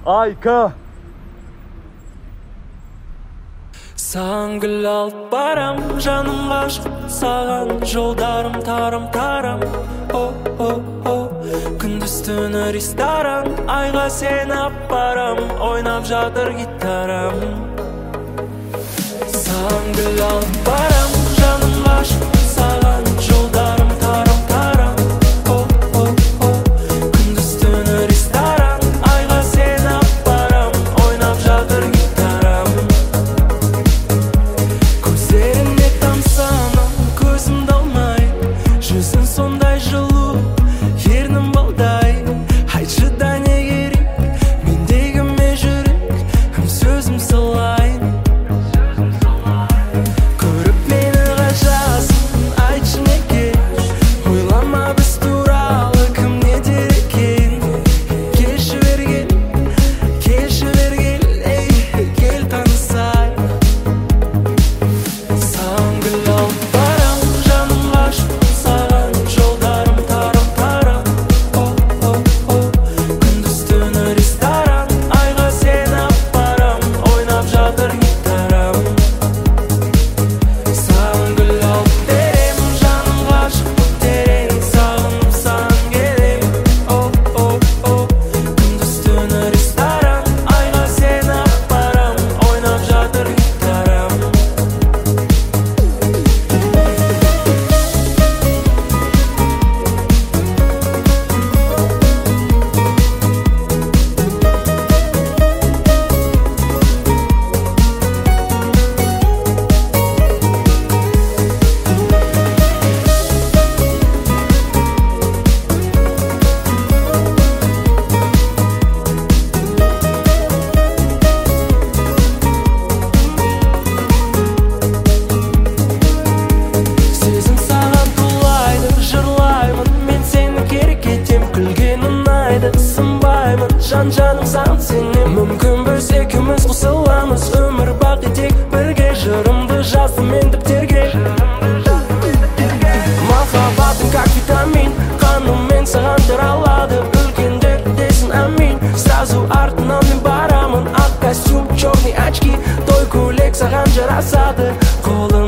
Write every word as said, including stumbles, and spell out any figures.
Айка. Саған гүл алып барам, жаным ғашық саған, жолдарым тарам-тарам. О-о-о, күндіз түні ресторан, айға сені апарам, ойнап жатыр гитарам. Саған гүл алып барам, жаным ғашық саған, жолдарым тарам-тарам. О-о-о, күндіз түні ресторан, айға сені апарам, ойнап жатыр гитарам. Көздеріне тамсанам, көзімді алмай, жүзің сондай жылу, ернің балдай. Айтшы да не керек, мендегі ме жүрек, кім сөзім салайын. Көріп мені қашасың, айтшы неге, ойлама біз туралы кім не дер екен. Келші бергел, келші бергел, ей, кел танысайық. Саған гүл алып барам, жаным ғашық саған, жолдарым тарам-тарам. О-о-о, күндіз түні ресторан, айға сені апарам, ойнап жатыр гитарам. Саған гүл алып берем, жаным ғашық терең, сағынып саған келем. О-о-о, күндіз түні ресторан, айға сені апарам, ойнап жатыр гитарам. Сезім саған тулайды, жырлаймын, мен сені керек етем, күлген ұнайды, сынбаймын, жан-жаным саған сенем. Мүмкін біз екеуміз қосыламыз, өмір бақи тек бірге, жырымды жаздым мен дәптерге. Махаббатым как витамин, қаныммен саған таралады, үлкендер десін амин. Сразу артынан мен барамын, ақ костюм, черный очки, той көйлек саған жарасады. Қолым